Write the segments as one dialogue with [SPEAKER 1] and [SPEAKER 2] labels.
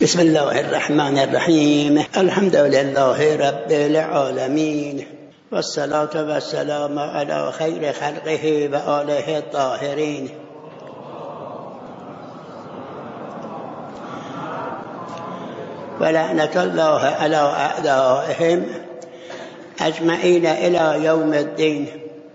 [SPEAKER 1] بسم الله الرحمن الرحیم. الحمد لله رب العالمین والصلاة والسلام علی خیر خلقه و آله الطاهرین. و لعنت الله علی اعدائهم اجمعین الی یوم الدین.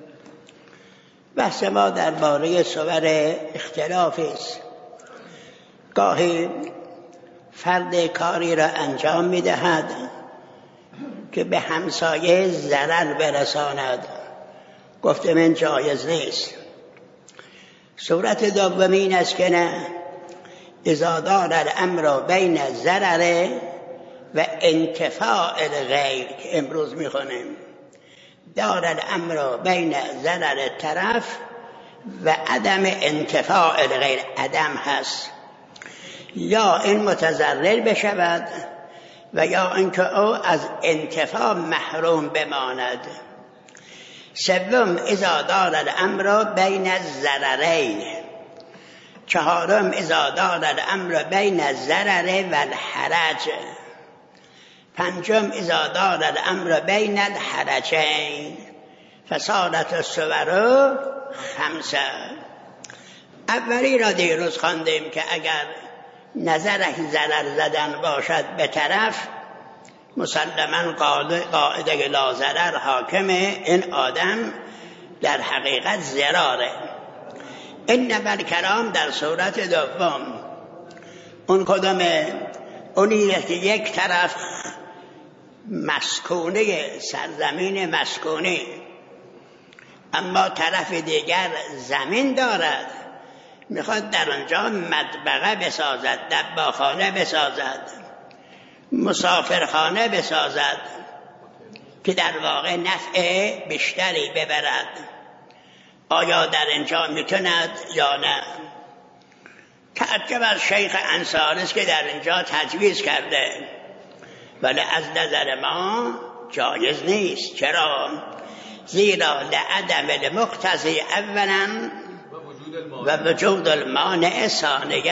[SPEAKER 1] بحث ما درباره صور اختلافی است. گاهی فرد کاری را انجام می‌دهد که به همسایه ضرر برساند، گفتم این جایز نیست. صورت دوم این است که نه، اذا دار الامر بین ضرر و انتفاع الغیر که امروز می‌خونیم، دار الامر بین ضرر طرف و عدم انتفاع الغیر، عدم هست، یا این متضرر بشود و یا اینکه او از انتفاع محروم بماند. سوم اذا دار الامر بین الضررین. چهارم اذا دار الامر بین الضرر و الحرج. پنجم اذا دار الامر بین الحرجین. فصارت الصور خمسه. اولی را دیروز خواندیم که اگر نظر ضرر زدن باشد به طرف، مسلماً قاعده لا ضرر حاکمه، این آدم در حقیقت ضراره. این نبر کلام در صورت دوم، اون کدامه؟ اونی که یک طرف مسکونه، سرزمین مسکونی، اما طرف دیگر زمین دارد، میخواد در آنجا مطبخه بسازد، دباخانه بسازد، مسافرخانه بسازد که در واقع نفع بیشتری ببرد. آیا در اینجا میتوند یا نه؟ تعجب از شیخ انصاری است که در اینجا تجویز کرده، ولی از نظر ما جایز نیست. چرا؟ زیرا لعدم المقتضی اولا و وجود المانع ثانیا.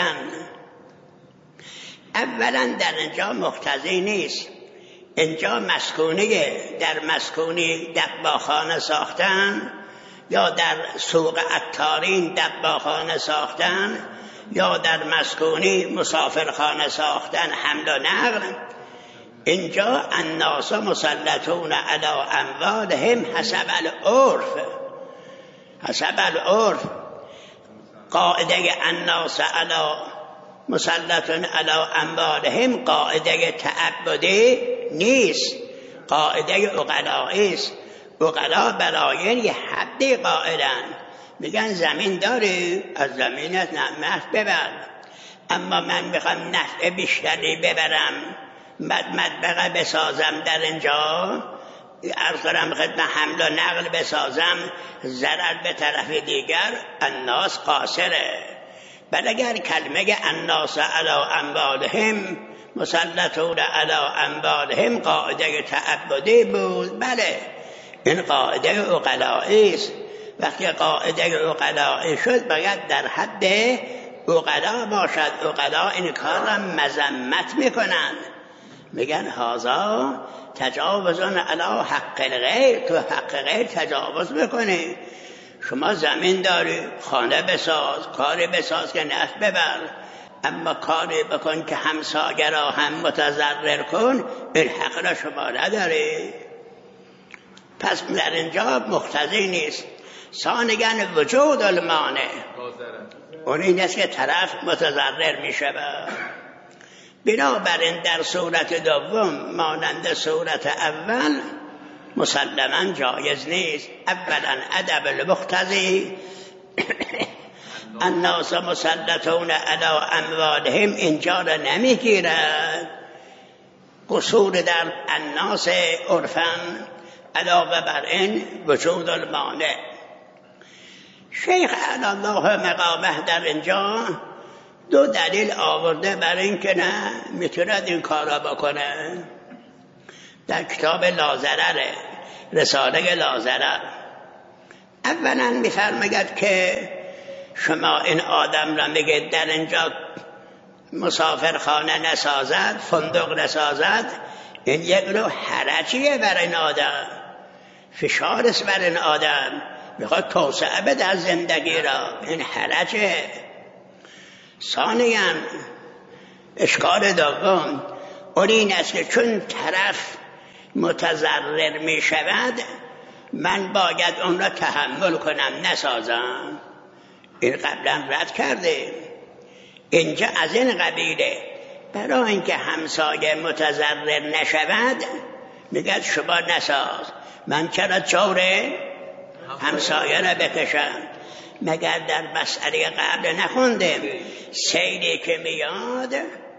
[SPEAKER 1] اولا در اینجا مقتضی نیست، اینجا مسکونیه، در مسکونی دباخانه ساختن یا در سوق عطارین دباخانه ساختن یا در مسکونی مسافرخانه ساختن، حمل و نقل. اینجا الناس مسلطون علی اموالهم حسب العرف. حسب العرف قاعده الناس علی مسلطون علی اموالهم قاعده تعبدی نیست، قاعده عقلایی است. عقلا برای یه حدی قائلن، میگن زمین داری، از زمینت نفع ببر، اما من میخوام نفع بیشتری ببرم، مطبخه بسازم در اینجا، عرض کنم خدمت حمل و نقل بسازم، ضرر به طرف دیگر، الناس قاصره. بل اگر کلمه الناس علی اموالهم مسلطون علی اموالهم قاعده تعبدی بود، بله این قاعده عقلایی است. وقتی قاعده عقلایی شد باید در حد عقلا باشد. عقلا این کار را مذمت میکنند، میگن هذا تجاوز علی حق الغیر، تو حق غیر تجاوز میکنی. شما زمین داری، خانه بساز، کاری بساز که نفع ببر، اما کاری بکن که همسایه را هم متضرر کن، این حق را شما نداری. پس در اینجا مقتضی نیست. ثانیاً وجود المانع، اون این است که طرف متضرر می شود. بنابراین در صورت دوم مانند صورت اول مسلماً جایز نیست. اولا ادب المقتضی الناس مسلطون علی اموالهم اینجا را نمیگیرد. قصور در الناس عرفاً، علاوه بر این وجود المانع. شیخ اعلی الله مقامه در اینجا دو دلیل آورده برای این که نه میتوند این کارا بکنه. در کتاب لا ضرر، رساله لا ضرر، اولا میفرماید که شما این آدم را میگید در اینجا مسافرخانه نسازد، فندق نسازد، این یک نوع حرجیه بر این آدم، فشار است بر این آدم، میخواد توسعه بده از زندگی را، این حرجه. ثانیاً اشکال دوم اون این است که چون طرف متضرر می شود من باید اون را تحمل کنم، نسازم. این قبلا رد کرده. اینجا از این قبیله برای اینکه همسایه متضرر نشود میگه شما نساز، من چرا چوره همسایه را بکشم؟ مگر در مسئله قبل نخوندیم سیلی که میاد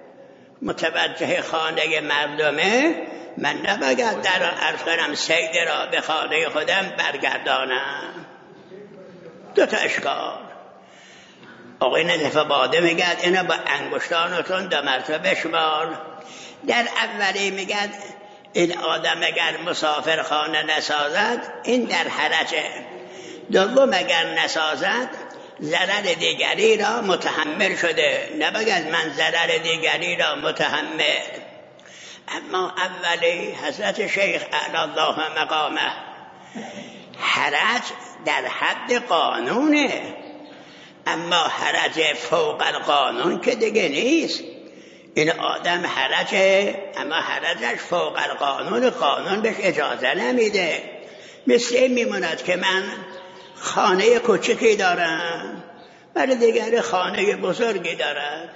[SPEAKER 1] متوجه خانه مردمه، من نباید در عرض کنم سید را به خانه خودم برگردانم. دو تا اشکال. آقای نظف باده میگد اینا با انگشتانتون 2 مرتبه بشمار. در اولی میگد این آدم اگر مسافر خانه نسازد این در حرجه، دوم اگر نسازد ضرر دیگری را متحمل شده، نباید من ضرر دیگری را متحمل. اما اولی حضرت شیخ اعلی الله مقامه، حرج در حد قانونه، اما حرج فوق القانون که دیگه نیست. این آدم حرجه اما حرجش فوق القانون، قانون بهش اجازه نمیده. مثل این میموند که من خانه کوچکی دارم ولی دیگر خانه بزرگی دارد،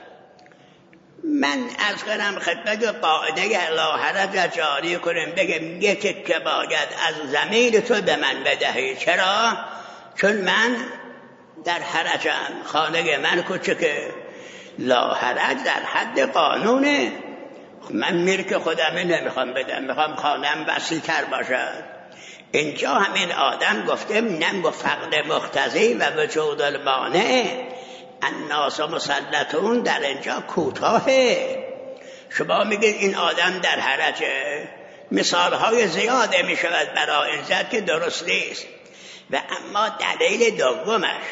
[SPEAKER 1] من از کنم خدمت قاعده لا حرج جاری کنم بگم یک تکه باید از زمین تو به من بدهی. چرا؟ چون من در حرجم، خانه من کوچکه. لا حرج در حد قانونه. من ملک خودم نمیخوام بدم، میخوام خانم وسیع‌تر باشد. اینجا همین آدم گفته نم و فقد مقتضی و وجود المانع الناس مسلطون، در اینجا کوتاهه. شما میگید این آدم در حرجه، مثالهای زیاده میشود برای این زد که درست نیست. و اما دلیل دومش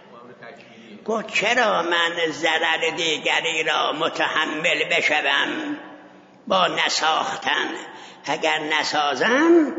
[SPEAKER 1] گفت چرا من ضرر دیگری را متحمل بشوم با نساختن؟ اگر نسازم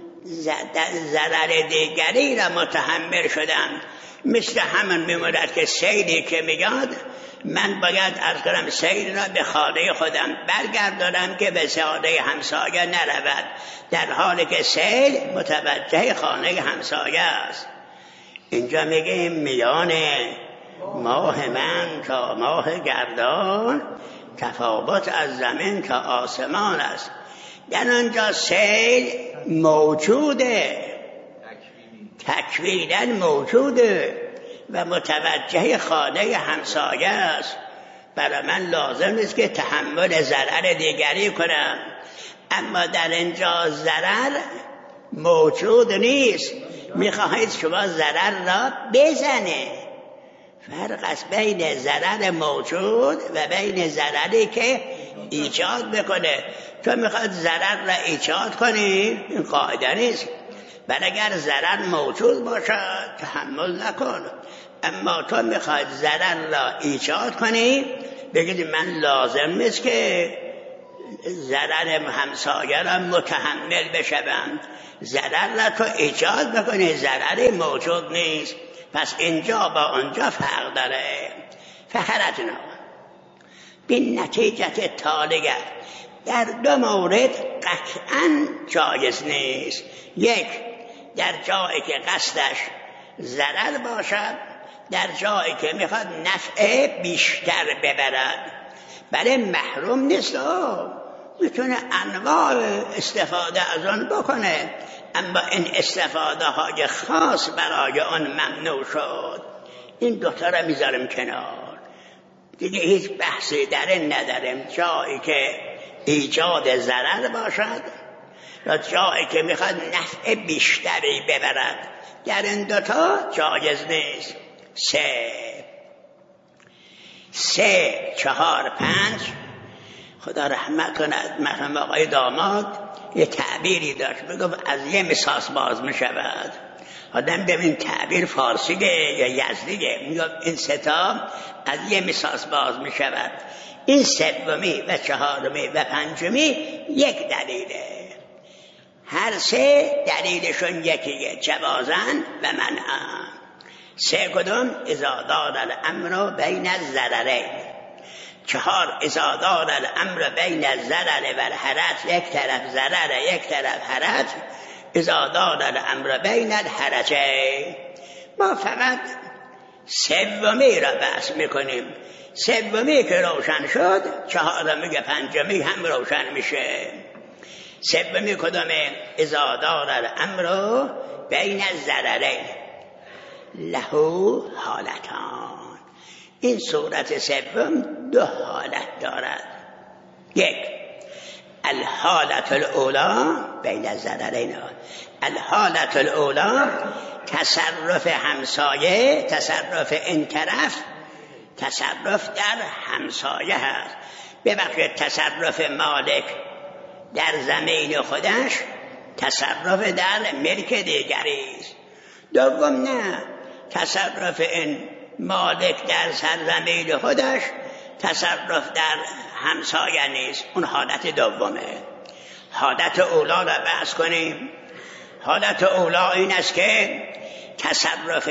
[SPEAKER 1] ضرر دیگری را متحمل شدم. مثل همون میموند که سیلی که میاد من باید از کنم سیل را به خانه خودم برگردانم که به خانه همسایه نرود، در حالی که سیل متوجه خانه همسایه است. اینجا میگه میان ماه من تا ماه گردان تفاوت از زمین تا آسمان است. در آنجا سیل موجوده، تکویناً موجوده و متوجه خانه همسایه است. برای من لازم نیست که تحمل ضرر دیگری کنم. اما در اینجا ضرر موجود نیست، میخواهید شما ضرر را بزنه. فرق است بین ضرر موجود و بین ضرری که ایجاد بکنه. تو میخواد ضرر را ایجاد کنی، این قاعده نیست. ولی اگر ضرر موجود باشد تحمل نکن. اما تو میخواد ضرر را ایجاد کنی، بگید من لازم نیست که ضرر همسایه را متحمل بشوم. ضرر را تو ایجاد بکنی، ضرری موجود نیست. پس اینجا با اونجا فرق داره. فخرجنا بین نتیجه تالیه، در 2 مورد قطعاً جایز نیست. یک، در جایی که قصدش ضرر باشد، در جایی که میخواد نفع بیشتر ببرد. بله محروم نیست، میتونه انواع استفاده از آن بکنه، اما این استفاده های خاص برای آن ممنوع شد. این دوتا را میذارم کنار، دیگه هیچ بحثی در این نداریم. جایی که ایجاد ضرر باشد یا جایی که میخواد نفع بیشتری ببرد، در این دوتا جایز نیست. 3 4 5 خدا رحمت کند مرحوم آقای داماد یه تعبیری داشت، بگم از یه مساس باز میشود. آدم ببین تعبیر فارسیه یا یزدیه، میگم این 3 تا از یه مساس باز میشود. این سومی و چهارمی و پنجمی یک دلیله. هر سه دلیلشون یکیه، جوازن و منعن. سه کدوم؟ اذا دار الامر بین الضررین. چهار اذا دار الامر بین الضرر و الحرج، یک طرف ضرر یک طرف حرج، اذا دار الامر بین الحرجین. ما فقط سومی را بحث میکنیم. سومی که روشن شد، چهارمی و پنجمی هم روشن میشه. سومی کدومه؟ اذا دار الامر بین الضررین له حالتان. این صورت سوم دو حالت دارد. یک، الحالت الاولی بین الضررین. الحالت الاولی تصرف همسایه، تصرف این طرف، تصرف در همسایه هست. ببخشید، تصرف مالک در زمین خودش، تصرف در ملک دیگری است. دوم نه، تصرف این مالک در سرزمین خودش، تصرف در همسایه نیست. اون حالت دومه. حالت اولا را بحث کنیم. حالت اولا این است که تصرف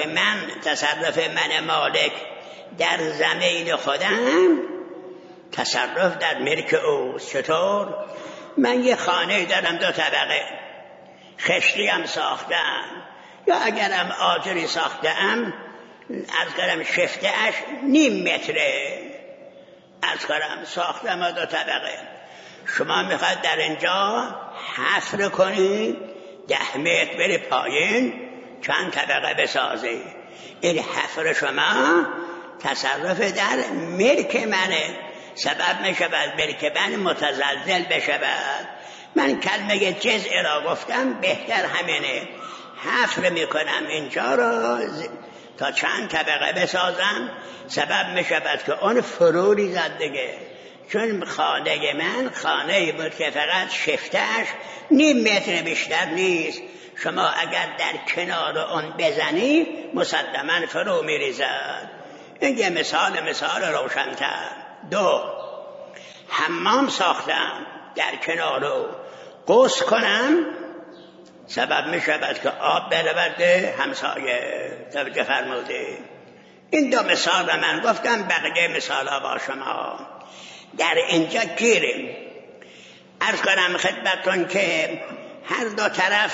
[SPEAKER 1] من مالک در زمین خودم، تصرف در ملک اوست. چطور؟ من یه خانه دارم 2 طبقه، خشتی هم ساختم، یا اگرم آجری ساختم، از کردم شفته‌اش 0.5 متره، از کردم ساختم 2 طبقه. شما میخواد در اینجا حفر کنی 10 متر بری پایین چند طبقه بسازی. این حفر شما تصرف در ملک منه، سبب میشود ملک من متزلزل بشود. من کلمه جزء را گفتم، بهتر همینه. حفر میکنم اینجا را تا چند طبقه بسازم، سبب میشود که اون فرو ریزد دیگه. چون خانه من خانه بود که فقط شفته‌اش 0.5 متر بیشتر نیست. شما اگر در کنار اون بزنی مسلماً فرو میریزد. این یه مثال روشن‌تر. 2، حمام ساختم در کنار، غسل کنم، سبب می شود که آب برورده همسایه. توجه فرمودید؟ این 2 مثال را من گفتم، بقیه مثال ها با شما. در اینجا گیریم. عرض کنم خدمتتون که هر 2 طرف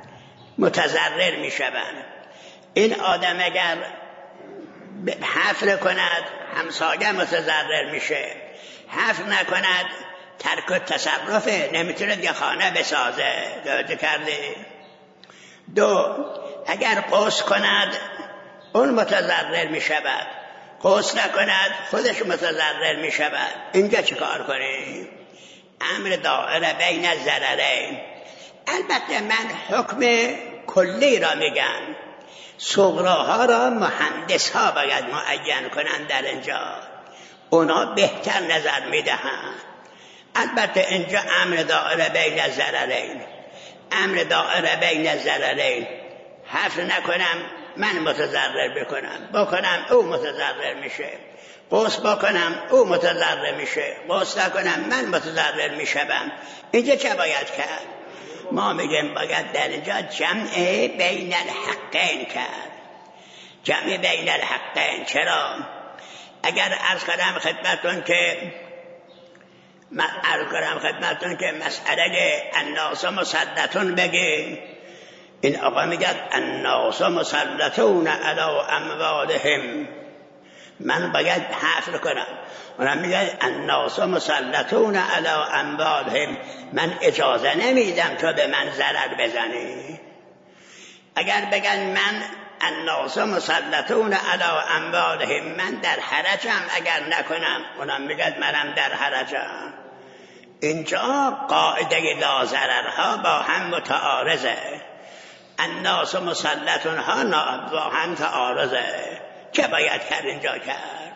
[SPEAKER 1] متضرر می شوند. این آدم اگر حفر کند، همسایه متضرر میشه. حفر نکند، ترک التصرفه، نمیتونه یه خانه بسازه. توجه کردی؟ 2، اگر غسل کند اون متضرر میشود، غسل نکند خودش متضرر میشود. اینجا چی کار کنیم؟ امر دائره بین الضررین. البته من حکم کلی را میگم، صغراها را مهندس ها باید معین کنند. در اینجا اونا بهتر نظر میدهند. البته اینجا امر دائره بین الضررین، امر دائره بین الضررین. حفر نکنم من متضرر بکنم او متضرر میشه، غسل بکنم او متضرر میشه، غسل نکنم من متضرر میشم. اینجا چه باید کرد؟ ما میگیم باید در اینجا جمع بین الحقین کرد. جمع بین الحقین. چرا؟ اگر عرض کنم خدمتون که مسئله الناس مسلطون بگیم، این آقا میگه الناس مسلطون علی اموالهم، من باید حفر کنم. اونم میگه الناس مسلطون علی اموالهم، من اجازه نمیدم تو به من ضرر بزنی. اگر بگن من الناس مسلطون علی اموالهم، من در حرجم اگر نکنم، اونم میگه منم در حرجم. اینجا قاعده لا ضررها با هم متعارضه. الناس مسلطون ها با هم تعارضه. چه باید کرد اینجا کرد؟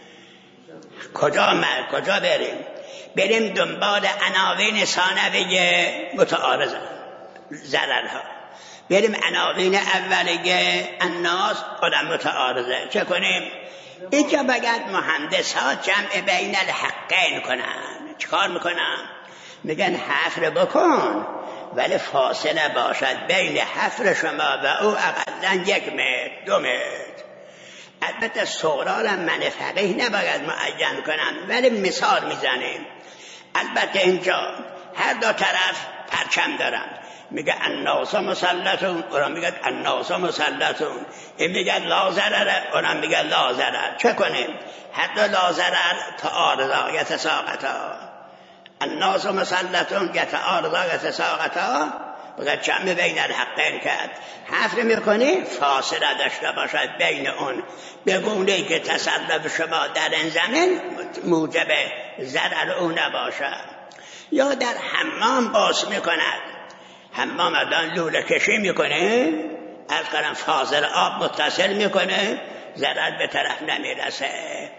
[SPEAKER 1] کجا بریم دنبال عناوین ثانویه متعارضه ضررها، بریم عناوین اولیه الناس خودم متعارضه. چه کنیم؟ اینجا باید مهندس ها جمع بین الحقین کنن. چیکار میکنن؟ میگن حفر بکن ولی فاصله باشد بین حفر شما و او اقلا 1 متر 2 متر. البته سورال من فقیه نباید معین کنم ولی مثال میزنیم. البته اینجا هر دو طرف پرچم دارن، میگه الناس مسلطون، اونم میگه الناس مسلطون، این میگه لا ضرر، اونم میگه لا ضرر. چه کنیم؟ هر دو لا ضرر تعارضا یتساقطا. الناس مسلطون یتعارضا یتساقطا. باید جمع بین الحقین کرد. حفر میکنی فاصله داشته باشد بین اون، به گونه‌ای که تصرف شما در این زمین موجب ضرر او نباشد. یا در حمام باز میکند، حمام الان لوله کشی میکنه، از قرن فاضل آب متصل میکنه، ضرر به طرف نمیرسه.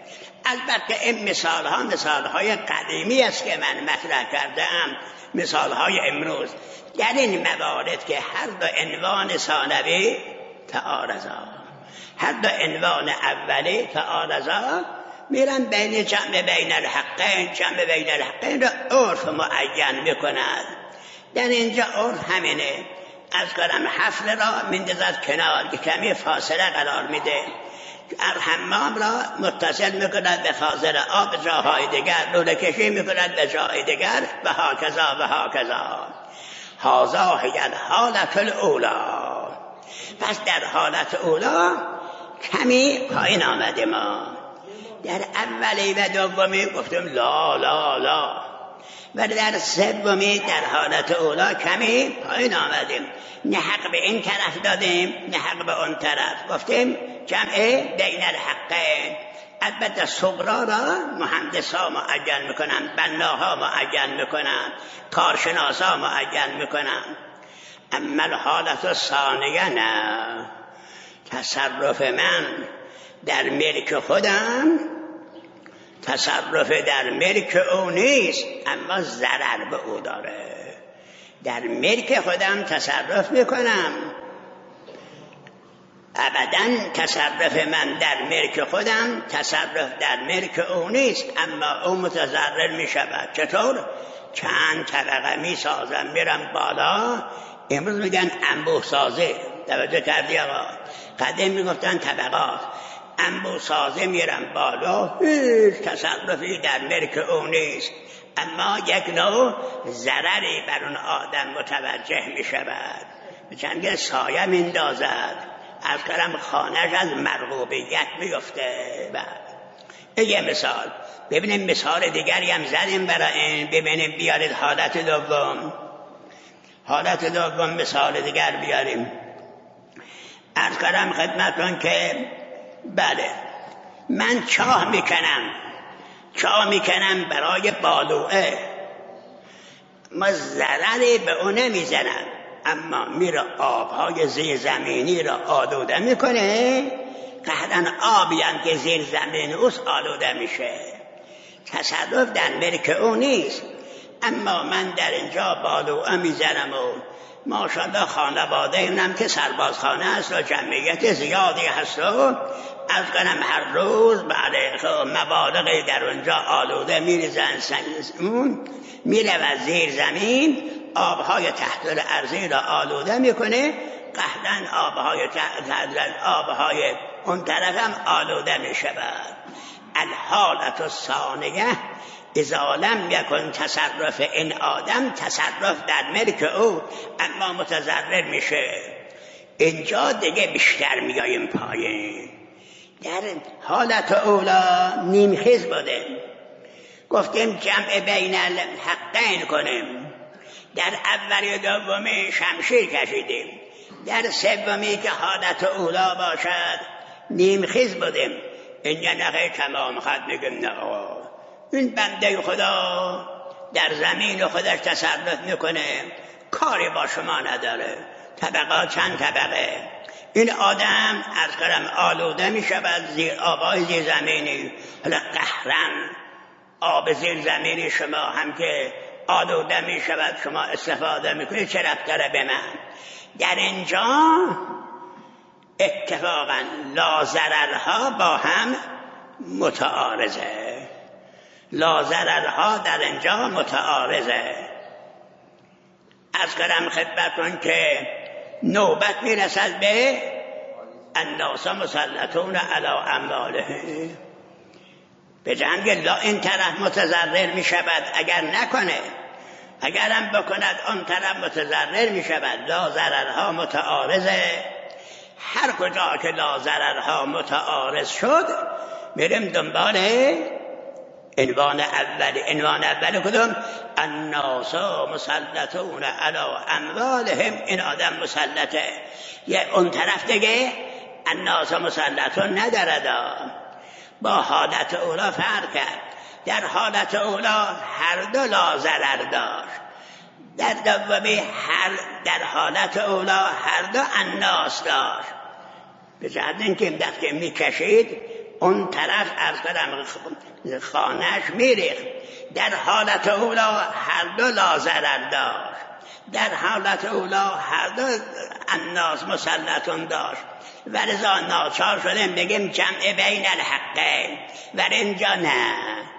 [SPEAKER 1] البته این مثال های قدیمی است که من مطرح کردم، مثال های امروز. در این موارد که هر دو عنوان ثانوی تعارضا، هر دو عنوان اولی تعارضا، میرن بین جمع بین الحقین، جمع بین الحقین را عرف معین میکند. در اینجا عرف همینه، از قرم حفر را میندازد کنار که کمی فاصله قرار میده، حمام را متصل میکند به فاضل آب جاهای دیگر، لوله کشی میکند به جای دیگر و هاکذا و هاکذا. هذا هی الحالت الاولا. پس در حالت اولا کمی پایین آمده ما. در اولی و دومی گفتم لا لا لا، و در سومی در حالت اولا کمی پایین آمدیم، نه حق به این طرف دادیم نه حق به اون طرف. گفتیم جمع بین الحقین. البته صغرا را مهندسا معین میکنن، بناها معین میکنن، کارشناسا معین میکنن. اما الحالت ثانیه نه، تصرف من در ملک خودم، تصرف در ملک او نیست اما ضرر به او داره. در ملک خودم تصرف میکنم، ابدا تصرف من در ملک خودم تصرف در ملک او نیست اما او متضرر میشود. چطور؟ چند طبقه میسازم، میرم بالا. امروز میگن انبوه سازه، توجه کردی آقا؟ قدیم میگفتن طبقات. انبوه سازه میرم بالا، هیچ تصرفی در ملک او نیست اما یک نوع ضرری بر اون آدم متوجه میشود، چند سایه میندازد، از کلم خانهش از مرغوبیت میفته. این یه مثال. ببینیم مثال دیگری هم زدیم برای این. ببینیم بیارید حالت دوم. حالت دوم مثال دیگر بیاریم. از کلم خدمتون که بله، من چاه میکنم برای بالوعه، ما ضرری به اون نمیزنم اما میره آبهای زیر زمینی را آلوده میکنه، قهرن آبی هم که زیر زمین اوست آلوده میشه. تصرف در ملک او نیست اما من در اینجا بالوعه میزنم و ماشاءالله خانواده اینم که سربازخانه است و جمعیت زیادی هست و از کنم هر روز بعد مبالغی در اونجا آلوده میریزن، میره و زیر زمین آبهای تحت الارضی را آلوده میکنه، قهرن آبهای اون طرف هم آلوده میشود. الحالت الثانیه اذا لم یکن تصرف این آدم تصرف در ملک او اما متضرر میشه. اینجا دیگه بیشتر میاییم پایین. در حالت اولا نیمخیز بوده، گفتیم جمع بین الحقین کنیم. در اولی دومی شمشیر کشیدیم، در سومی که حالت اولا باشد نیمخیز بودیم. اینجا نخیر تمام خط میگیم نه، این بنده خدا در زمین خودش تصرف میکنه، کاری با شما نداره. طبقات چند طبقه، این آدم از قرم آلوده میشود زیر آبای زیر زمینی. حالا قهرن آب زیر زمینی شما هم که آلوده میشود شما استفاده میکنید، چه ربط داره به من؟ در اینجا اتفاقا لا ضررها با هم متعارضه، لاضررها در اینجا متعارضه. از کردم خدمتتون که نوبت میرسد به الناس مسلطون علی اموالهم، به جنگ لا این طرف متضرر می شود اگر نکنه، اگرم بکند آن طرف متضرر می شود. لا ضررها متعارضه، هر کجا که لا ضررها متعارض شد میریم دنبال عنوان اول کدوم؟ الناس مسلطون علی اموالهم، این آدم مسلطه. یه اون طرف دیگه الناس مسلطون ندارد، با حالت اولا فرق کرد. در حالت اولا هر دو لا ضرر داشت، در دومی در حالت اولا هر دو الناس داشت. به جهت اینکه این دفعه میکشید اون طرف از قدم خانهش میریخت. در حالت اولا هر دو لا ضرر داشت، در حالت اولا هر دو الناس مسلطون داشت. ولذا ناچار شدیم بگیم جمع بین الحقین، ولی اینجا نه،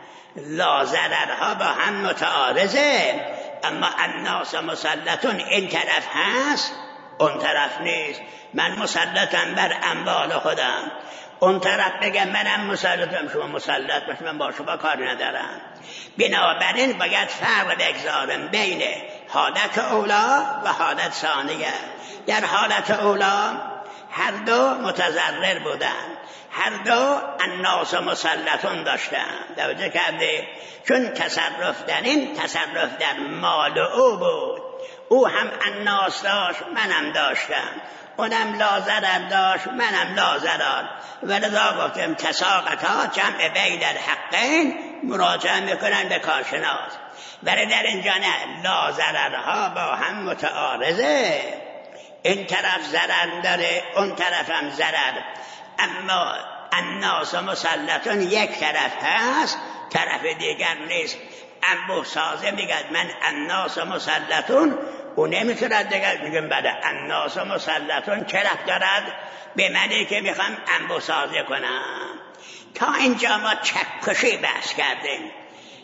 [SPEAKER 1] لا ضررها با هم متعارضه، اما الناس مسلطون این طرف هست اون طرف نیست. من مسلطم بر اموال خودم، اون طرف بگم منم مسلطم، شما مسلط باش، من با شما کار ندارم. بنابراین باید فرق بگذارم بین حالت اولا و حالت ثانیه. در حالت اولا هر دو متضرر بودن، هر دو الناس مسلطون داشتن. توجه کرده؟ چون تصرف در این تصرف در مال او بود، او هم الناس داشت منم داشتم، اونم لا ضرر داشت منم لا ضرر. ولذا گفتم تساقطا جمع بین الحقین، مراجعه میکنن به کارشناس. ولی در اینجا نه، لا ضررها با هم متعارضه، این طرف ضرر داره اون طرف هم ضرر، اما الناس مسلطون یک طرف هست طرف دیگر نیست. انبوه سازه میگد من الناس مسلطون، او نمیتوند دیگر میگم بله الناس مسلطون چه رفت دارد به منی که میخوام انبوه سازه کنم. تا اینجا ما چکشی بحث کردیم،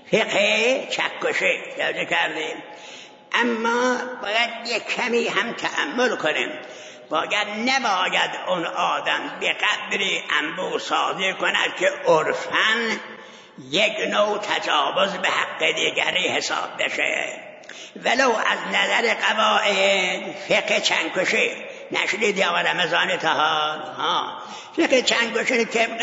[SPEAKER 1] فقه چکشی توجه کردیم، اما باید یک کمی هم تأمل کنیم. نباید اون آدم به قدری انبوه سازی کند که عرفاً یک نوع تجاوز به حق دیگری حساب بشه. ولو از نظر قواعد فقه چنگکشی نشدید یا رمضان تهار فقه چنگکشی طبق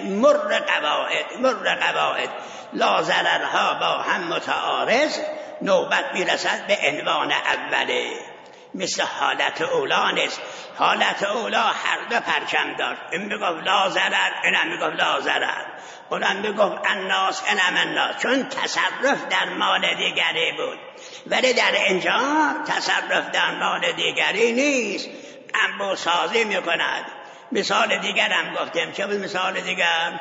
[SPEAKER 1] مر قواعد لا ضررها با هم متعارض، نوبت میرسد به عنوان اوله. مثل حالت اولا نیست. حالت اولا هر دو پرچم داشت، این میگفت لا ضرر، اینم میگفت لا ضرر، اونم میگفت الناس، اینم الناس، چون تصرف در مال دیگری بود. ولی در اینجا تصرف در مال دیگری نیست، انبوه سازی میکند. مثال دیگر هم گفتیم، چه بود مثال دیگر؟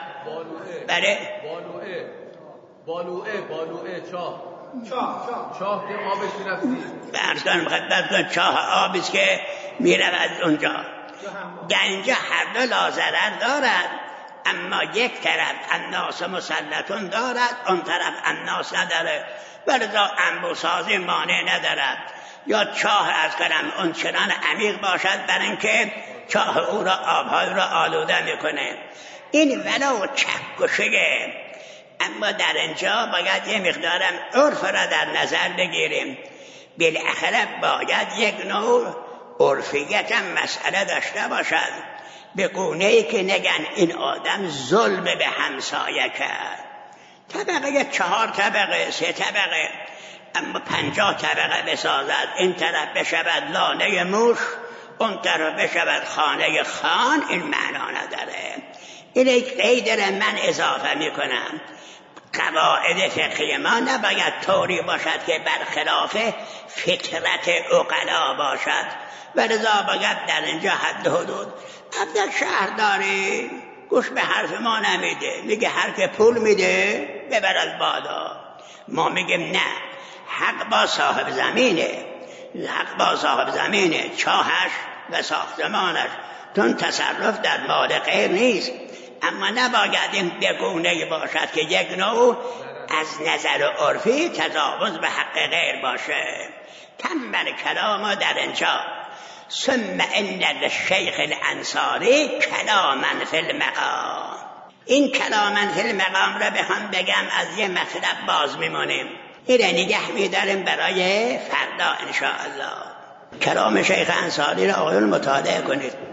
[SPEAKER 2] بالوعه چاه که آبش میرفتی
[SPEAKER 1] برسان خدمت چاه آبیست که میرود اونجا. اینجا هر دو لا ضرر دارد، اما یک طرف الناس مسلطون دارد، اون طرف الناس نداره. ولذا انبوه سازی مانع ندارد. یا چاه از کنم اون چنان عمیق باشد برای اینکه چاه او را آبهای را آلوده میکنه. این ولو چکشگه، اما در اینجا باید یه مقدارم عرف را در نظر بگیریم. بالاخره باید یک نوع عرفیت هم مسئله داشته باشد، به گونه‌ای که نگن این آدم ظلم به همسایه کرد. طبقه 4 طبقه 3 طبقه، اما 50 طبقه بسازد، این طرف بشود لانه موش، اون طرف بشود خانه خان، این معنا نداره. این یک قید من اضافه میکنم. قواعد فقهی ما نباید طوری باشد که برخلاف فطرت عقلا باشد، ولذا باید در اینجا حد حدود. عبد شهرداری گوش به حرف ما نمیده، میگه هر که پول میده ببر از بالا. ما میگیم نه، حق با صاحب زمینه، حق با صاحب زمینه، چاهش و ساختمانش، چون تصرف در مال غیر نیست. اما نباید این بگونه باشد که یک نوع از نظر عرفی تجاوز به حق غیر باشه. تمر کلام در اینجا ثم ان للشیخ الانصاری کلاما فی المقام. این کلاما فی المقام را بخوام بگم از یه مطلب باز میمونیم، این را نگه میداریم برای فردا ان شاء الله. کلام شیخ انصاری را آقایون مطالعه کنید.